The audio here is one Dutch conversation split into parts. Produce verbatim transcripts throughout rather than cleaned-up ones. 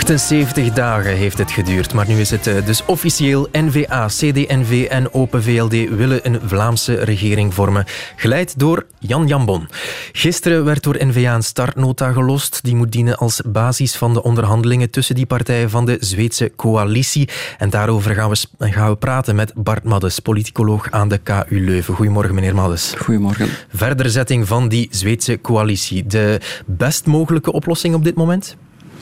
achtenzeventig dagen heeft het geduurd, maar nu is het dus officieel. N V A, C D N V en Open V L D willen een Vlaamse regering vormen, geleid door Jan Jambon. Gisteren werd door N V A een startnota gelost. Die moet dienen als basis van de onderhandelingen tussen die partijen van de Zweedse coalitie. En daarover gaan we, gaan we praten met Bart Maddes, politicoloog aan de K U Leuven. Goedemorgen, meneer Maddes. Goedemorgen. Verderzetting van die Zweedse coalitie. De best mogelijke oplossing op dit moment?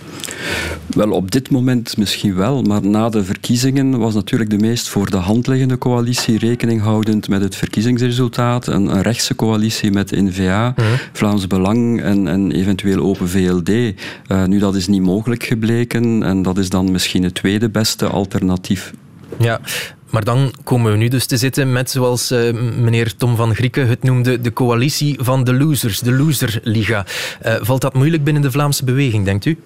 Wel, op dit moment misschien wel, maar na de verkiezingen was natuurlijk de meest voor de hand liggende coalitie rekening houdend met het verkiezingsresultaat. Een, een rechtse coalitie met N V A, mm. Vlaams Belang en, en eventueel Open V L D. Uh, nu, dat is niet mogelijk gebleken en dat is dan misschien het tweede beste alternatief. Ja, maar dan komen we nu dus te zitten met, zoals uh, meneer Tom van Grieken het noemde, de coalitie van de losers, de Loserliga. Uh, valt dat moeilijk binnen de Vlaamse beweging, denkt u?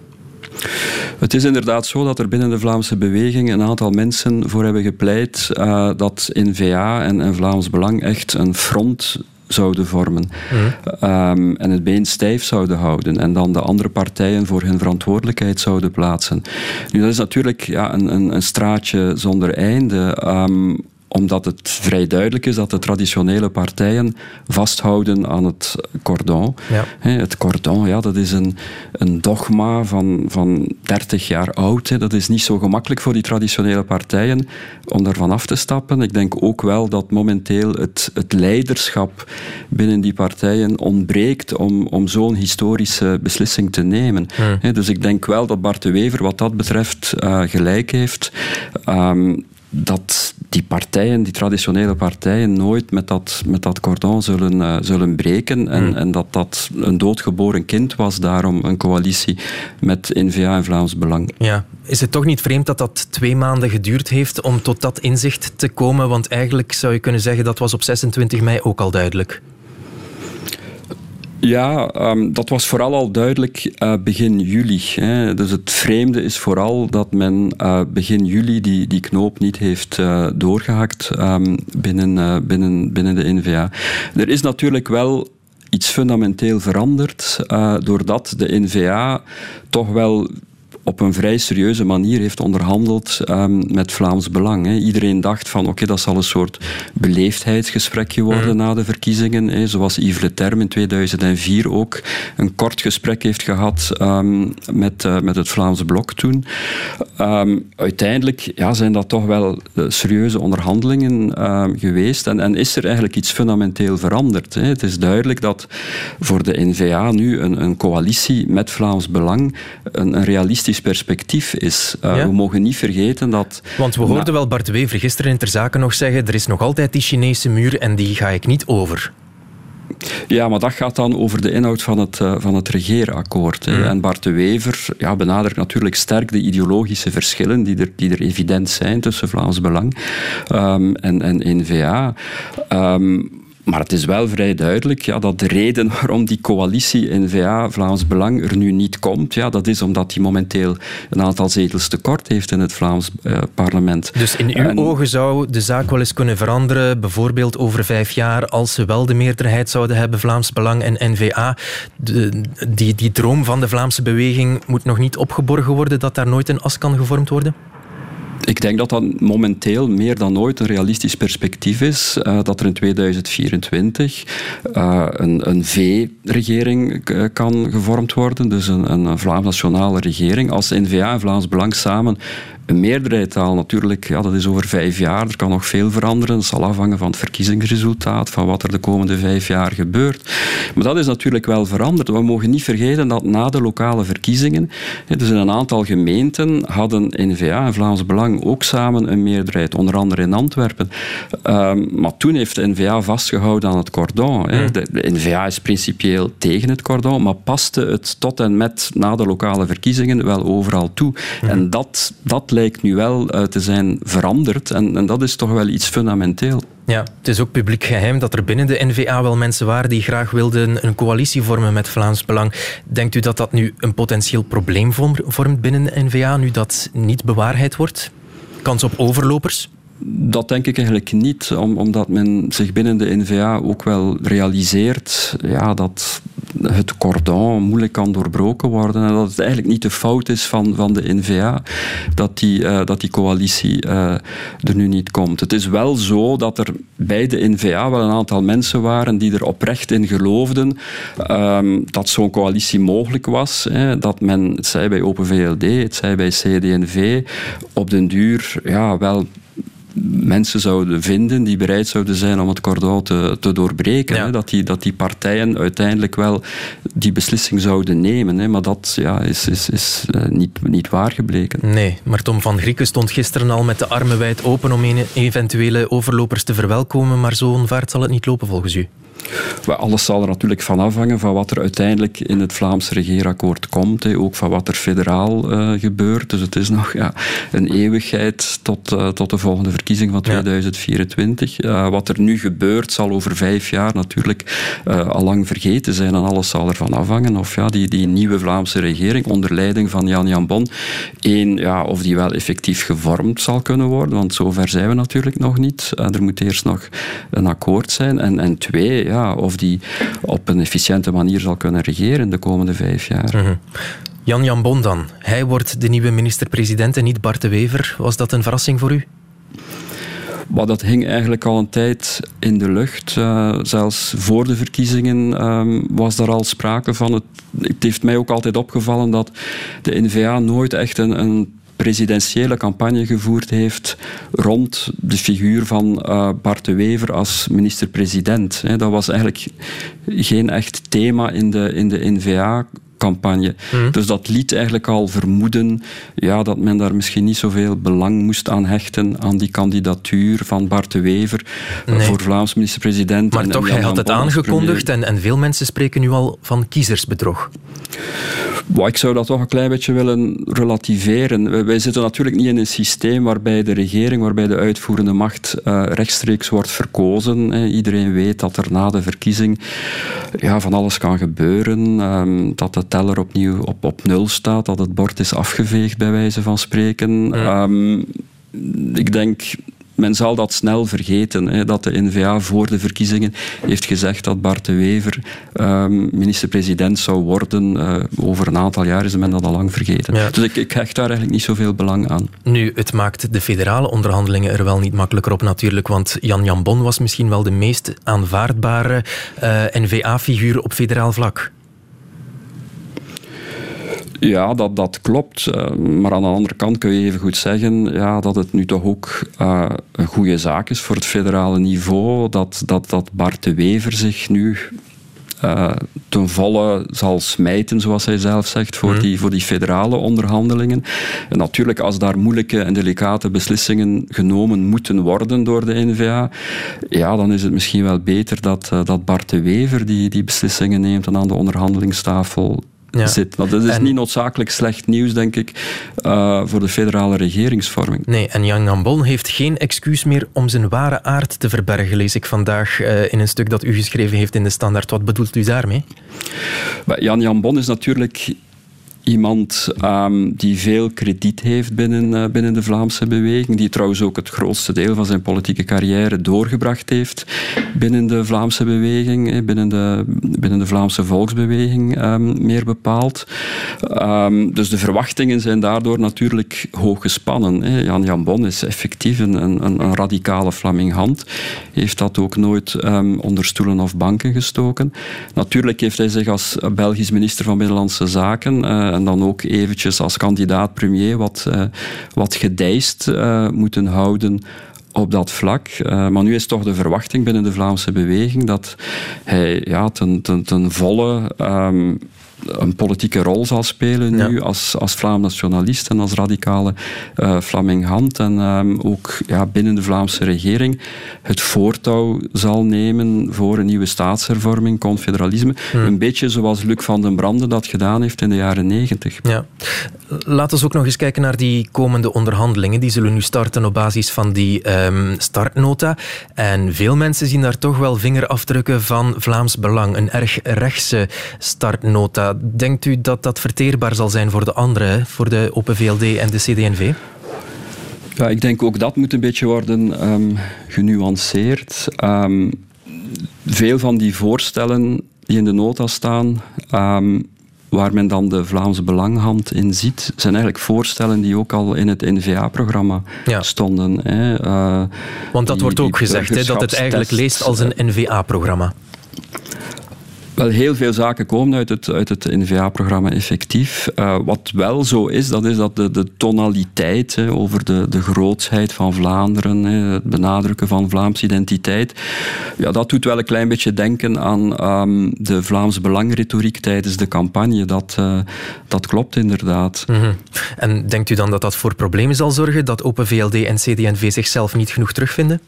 Het is inderdaad zo dat er binnen de Vlaamse beweging een aantal mensen voor hebben gepleit uh, dat N V A en, en Vlaams Belang echt een front zouden vormen. Mm. Um, en het been stijf zouden houden en dan de andere partijen voor hun verantwoordelijkheid zouden plaatsen. Nu, dat is natuurlijk ja, een, een, een straatje zonder einde. Um, Omdat het vrij duidelijk is dat de traditionele partijen vasthouden aan het cordon. Ja. Het cordon, ja, dat is een, een dogma van, van dertig jaar oud. Dat is niet zo gemakkelijk voor die traditionele partijen om daarvan af te stappen. Ik denk ook wel dat momenteel het, het leiderschap binnen die partijen ontbreekt om, om zo'n historische beslissing te nemen. Hmm. Dus ik denk wel dat Bart de Wever wat dat betreft uh, gelijk heeft. Um, dat die partijen, die traditionele partijen, nooit met dat, met dat cordon zullen, uh, zullen breken en, mm. en dat dat een doodgeboren kind was, daarom een coalitie met N V A en Vlaams Belang. Ja. Is het toch niet vreemd dat dat twee maanden geduurd heeft om tot dat inzicht te komen? Want eigenlijk zou je kunnen zeggen dat was op zesentwintig mei ook al duidelijk. Ja, um, dat was vooral al duidelijk uh, begin juli. Hè. Dus het vreemde is vooral dat men uh, begin juli die, die knoop niet heeft uh, doorgehakt um, binnen, uh, binnen, binnen de N V A. Er is natuurlijk wel iets fundamenteel veranderd, uh, doordat de N V A toch wel op een vrij serieuze manier heeft onderhandeld um, met Vlaams Belang. Hè. Iedereen dacht van, oké, okay, dat zal een soort beleefdheidsgesprekje worden mm. na de verkiezingen. Hè. Zoals Yves Le Terme in tweeduizend vier ook een kort gesprek heeft gehad um, met, uh, met het Vlaams Blok toen. Um, uiteindelijk ja, zijn dat toch wel uh, serieuze onderhandelingen uh, geweest en, en is er eigenlijk iets fundamenteel veranderd. Hè. Het is duidelijk dat voor de N V A nu een, een coalitie met Vlaams Belang een, een realistisch perspectief is. Uh, ja? We mogen niet vergeten dat... Want we hoorden wel Bart de Wever gisteren in Ter Zaken nog zeggen, er is nog altijd die Chinese muur en die ga ik niet over. Ja, maar dat gaat dan over de inhoud van het, uh, van het regeerakkoord. Mm. En Bart de Wever ja, benadrukt natuurlijk sterk de ideologische verschillen die er, die er evident zijn tussen Vlaams Belang um, en, en N V A. Um, Maar het is wel vrij duidelijk ja, dat de reden waarom die coalitie N V A Vlaams Belang er nu niet komt, ja, dat is omdat die momenteel een aantal zetels tekort heeft in het Vlaams uh, parlement. Dus in uw en, ogen zou de zaak wel eens kunnen veranderen, bijvoorbeeld over vijf jaar, als ze wel de meerderheid zouden hebben, Vlaams Belang en N V A. De, die, die droom van de Vlaamse beweging moet nog niet opgeborgen worden, dat daar nooit een as kan gevormd worden? Ik denk dat dat momenteel meer dan ooit een realistisch perspectief is. Uh, dat er in tweeduizend vierentwintig uh, een, een V-regering uh, kan gevormd worden. Dus een, een Vlaams-nationale regering. Als N V A en Vlaams Belang samen een meerderheid halen, natuurlijk, ja, dat is over vijf jaar. Er kan nog veel veranderen. Het zal afhangen van het verkiezingsresultaat, van wat er de komende vijf jaar gebeurt. Maar dat is natuurlijk wel veranderd. We mogen niet vergeten dat na de lokale verkiezingen, dus in een aantal gemeenten, hadden N V A en Vlaams Belang ook samen een meerderheid, onder andere in Antwerpen. Um, maar toen heeft de N V A vastgehouden aan het cordon. Hè. De, de N V A is principieel tegen het cordon, maar paste het tot en met na de lokale verkiezingen wel overal toe. Mm. En dat, dat lijkt nu wel uh, te zijn veranderd en, en dat is toch wel iets fundamenteel. Ja, het is ook publiek geheim dat er binnen de N V A wel mensen waren die graag wilden een coalitie vormen met Vlaams Belang. Denkt u dat dat nu een potentieel probleem vormt binnen de N V A, nu dat niet bewaarheid wordt? Kans op overlopers? Dat denk ik eigenlijk niet, omdat men zich binnen de N V A ook wel realiseert ja, dat het cordon moeilijk kan doorbroken worden en dat het eigenlijk niet de fout is van, van de N V A dat die, uh, dat die coalitie uh, er nu niet komt. Het is wel zo dat er bij de N V A wel een aantal mensen waren die er oprecht in geloofden um, dat zo'n coalitie mogelijk was. Hè, dat men, het zij bij Open V L D, het zij bij C D en V, op den duur ja, wel mensen zouden vinden die bereid zouden zijn om het cordon te, te doorbreken. Ja. Hè? Dat, die, dat die partijen uiteindelijk wel die beslissing zouden nemen. Hè? Maar dat ja, is, is, is uh, niet, niet waar gebleken. Nee, maar Tom van Grieken stond gisteren al met de armen wijd open om een, eventuele overlopers te verwelkomen, maar zo'n vaart zal het niet lopen volgens u? Alles zal er natuurlijk van afhangen van wat er uiteindelijk in het Vlaamse regeerakkoord komt. Hè. Ook van wat er federaal uh, gebeurt. Dus het is nog ja, een eeuwigheid tot, uh, tot de volgende verkiezing van tweeduizend vierentwintig. Uh, wat er nu gebeurt zal over vijf jaar natuurlijk uh, al lang vergeten zijn en alles zal ervan afhangen of ja, die, die nieuwe Vlaamse regering onder leiding van Jan Jambon, één, ja, of die wel effectief gevormd zal kunnen worden, want zover zijn we natuurlijk nog niet. Uh, er moet eerst nog een akkoord zijn. En, en twee, ja, of die op een efficiënte manier zal kunnen regeren de komende vijf jaar. Mm-hmm. Jan Jambon dan. Hij wordt de nieuwe minister-president en niet Bart de Wever. Was dat een verrassing voor u? Maar dat hing eigenlijk al een tijd in de lucht. Uh, zelfs voor de verkiezingen um, was daar al sprake van. Het, het heeft mij ook altijd opgevallen dat de N V A nooit echt een, een presidentiële campagne gevoerd heeft rond de figuur van uh, Bart de Wever als minister-president. He, dat was eigenlijk geen echt thema in de, in de N V A-campagne. Mm. Dus dat liet eigenlijk al vermoeden ja, dat men daar misschien niet zoveel belang moest aan hechten aan die kandidatuur van Bart de Wever nee. voor Vlaams minister-president. Maar en, toch, en hij had het aangekondigd en, en veel mensen spreken nu al van kiezersbedrog. Well, ik zou dat toch een klein beetje willen relativeren. Wij zitten natuurlijk niet in een systeem waarbij de regering, waarbij de uitvoerende macht uh, rechtstreeks wordt verkozen. Eh, iedereen weet dat er na de verkiezing ja, van alles kan gebeuren. Um, dat de teller opnieuw op, op nul staat, dat het bord is afgeveegd bij wijze van spreken. Ja. Um, ik denk... Men zal dat snel vergeten, hè, dat de N V A voor de verkiezingen heeft gezegd dat Bart de Wever um, minister-president zou worden. Uh, over een aantal jaar is men dat al lang vergeten. Ja. Dus ik, ik hecht daar eigenlijk niet zoveel belang aan. Nu, het maakt de federale onderhandelingen er wel niet makkelijker op natuurlijk, want Jan Jambon was misschien wel de meest aanvaardbare uh, N V A-figuur op federaal vlak. Ja, dat, dat klopt. Uh, maar aan de andere kant kun je even goed zeggen ja, dat het nu toch ook uh, een goede zaak is voor het federale niveau. Dat, dat, dat Bart de Wever zich nu uh, ten volle zal smijten, zoals hij zelf zegt, voor, mm. die, voor die federale onderhandelingen. En natuurlijk, als daar moeilijke en delicate beslissingen genomen moeten worden door de N V A, ja, dan is het misschien wel beter dat, uh, dat Bart de Wever die, die beslissingen neemt en aan de onderhandelingstafel Ja. zit. Dat is en, niet noodzakelijk slecht nieuws, denk ik, uh, voor de federale regeringsvorming. Nee, en Jan Jambon heeft geen excuus meer om zijn ware aard te verbergen, lees ik vandaag uh, in een stuk dat u geschreven heeft in de Standaard. Wat bedoelt u daarmee? Jan Jambon is natuurlijk iemand um, die veel krediet heeft binnen, uh, binnen de Vlaamse beweging, die trouwens ook het grootste deel van zijn politieke carrière doorgebracht heeft binnen de Vlaamse beweging, binnen de, binnen de Vlaamse volksbeweging um, meer bepaald. Um, dus de verwachtingen zijn daardoor natuurlijk hoog gespannen. Hè. Jan Jambon is effectief een, een, een radicale Vlaming-hand, heeft dat ook nooit um, onder stoelen of banken gestoken. Natuurlijk heeft hij zich als Belgisch minister van Binnenlandse Zaken uh, en dan ook eventjes als kandidaat-premier wat, uh, wat gedijst uh, moeten houden op dat vlak. Uh, maar nu is toch de verwachting binnen de Vlaamse beweging dat hij ja, ten, ten, ten volle um, een politieke rol zal spelen nu ja. als, als Vlaams nationalist en als radicale uh, Vlaming-hand. En um, ook ja, binnen de Vlaamse regering het voortouw zal nemen voor een nieuwe staatshervorming, confederalisme. Hmm. Een beetje zoals Luc van den Brande dat gedaan heeft in de jaren negentig. Ja. Laten we ook nog eens kijken naar die komende onderhandelingen. Die zullen nu starten op basis van die um, startnota. En veel mensen zien daar toch wel vingerafdrukken van Vlaams Belang. Een erg rechtse startnota. Denkt u dat dat verteerbaar zal zijn voor de anderen, voor de Open V L D en de C D en V? Ja, ik denk ook dat moet een beetje worden um, genuanceerd. Um, veel van die voorstellen die in de nota staan, um, waar men dan de Vlaamse Belanghand in ziet, zijn eigenlijk voorstellen die ook al in het N V A-programma ja. stonden. Hè. Uh, Want dat die, wordt ook gezegd, hè, dat het eigenlijk leest als een N V A-programma. Wel, heel veel zaken komen uit het, uit het N V A-programma effectief. Uh, wat wel zo is, dat is dat de, de tonaliteit hè, over de, de grootsheid van Vlaanderen, hè, het benadrukken van Vlaamse identiteit, ja, dat doet wel een klein beetje denken aan um, de Vlaamse Belangretoriek tijdens de campagne. Dat, uh, dat klopt inderdaad. Mm-hmm. En denkt u dan dat dat voor problemen zal zorgen, dat Open V L D en C D N V zichzelf niet genoeg terugvinden?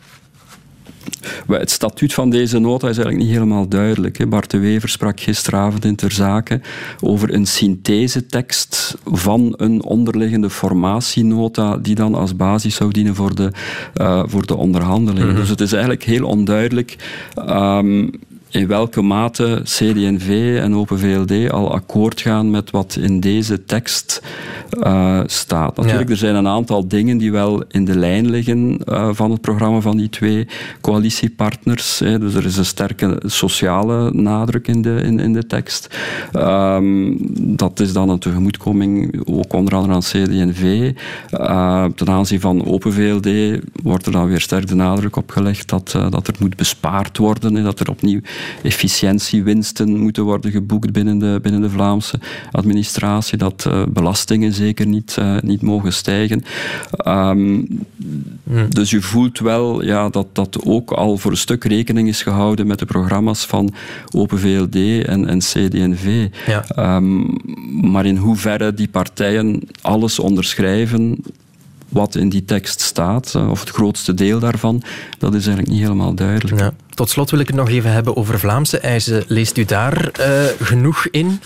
Het statuut van deze nota is eigenlijk niet helemaal duidelijk. Bart de Wever sprak gisteravond in Ter Zake over een synthesetekst van een onderliggende formatienota die dan als basis zou dienen voor de, uh, voor de onderhandelingen. Mm-hmm. Dus het is eigenlijk heel onduidelijk um, in welke mate C D N V en Open V L D al akkoord gaan met wat in deze tekst uh, staat. Natuurlijk, ja. Er zijn een aantal dingen die wel in de lijn liggen uh, van het programma van die twee coalitiepartners. Hè. Dus er is een sterke sociale nadruk in de, in, in de tekst. Um, dat is dan een tegemoetkoming ook onder andere aan C D N V. Uh, ten aanzien van Open V L D wordt er dan weer sterk de nadruk op gelegd dat, uh, dat er moet bespaard worden, hè, dat er opnieuw efficiëntiewinsten moeten worden geboekt binnen de, binnen de Vlaamse administratie, dat uh, belastingen zeker niet, uh, niet mogen stijgen. Um, hmm. Dus je voelt wel ja, dat dat ook al voor een stuk rekening is gehouden met de programma's van Open V L D en, en C D N V. Ja. Um, maar in hoeverre die partijen alles onderschrijven wat in die tekst staat, of het grootste deel daarvan, dat is eigenlijk niet helemaal duidelijk. Ja. Tot slot wil ik het nog even hebben over Vlaamse eisen. Leest u daar uh, genoeg in?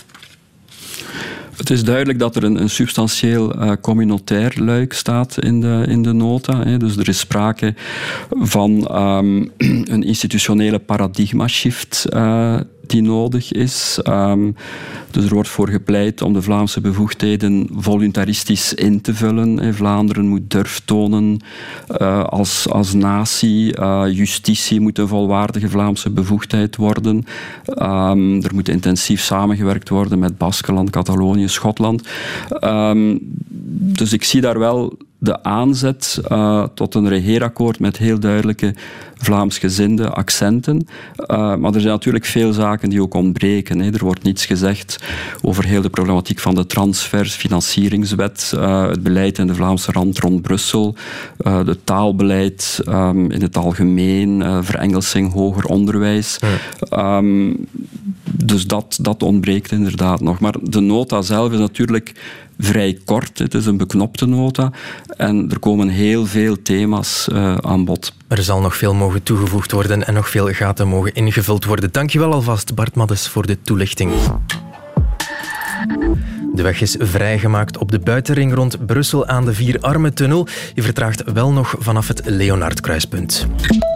Het is duidelijk dat er een, een substantieel uh, communautair luik staat in de, in de nota. Hè. Dus er is sprake van um, een institutionele paradigma-shift uh, die nodig is. Um, dus er wordt voor gepleit om de Vlaamse bevoegdheden voluntaristisch in te vullen. Hè. Vlaanderen moet durf tonen uh, als, als natie. Uh, justitie moet een volwaardige Vlaamse bevoegdheid worden. Um, er moet intensief samengewerkt worden met Baskeland, Catalonië, Schotland. Um, dus ik zie daar wel de aanzet uh, tot een regeerakkoord met heel duidelijke Vlaamsgezinde accenten. Uh, maar er zijn natuurlijk veel zaken die ook ontbreken. Hè. Er wordt niets gezegd over heel de problematiek van de transfers, financieringswet, uh, het beleid in de Vlaamse rand rond Brussel, uh, het taalbeleid um, in het algemeen, uh, verengelsing, hoger onderwijs. Ja. Um, dus dat, dat ontbreekt inderdaad nog. Maar de nota zelf is natuurlijk vrij kort. Het is een beknopte nota en er komen heel veel thema's uh, aan bod. Er zal nog veel mogen toegevoegd worden en nog veel gaten mogen ingevuld worden. Dankjewel alvast, Bart Maddes, voor de toelichting. De weg is vrijgemaakt op de buitenring rond Brussel aan de Vierarmentunnel. Je vertraagt wel nog vanaf het Leonardkruispunt.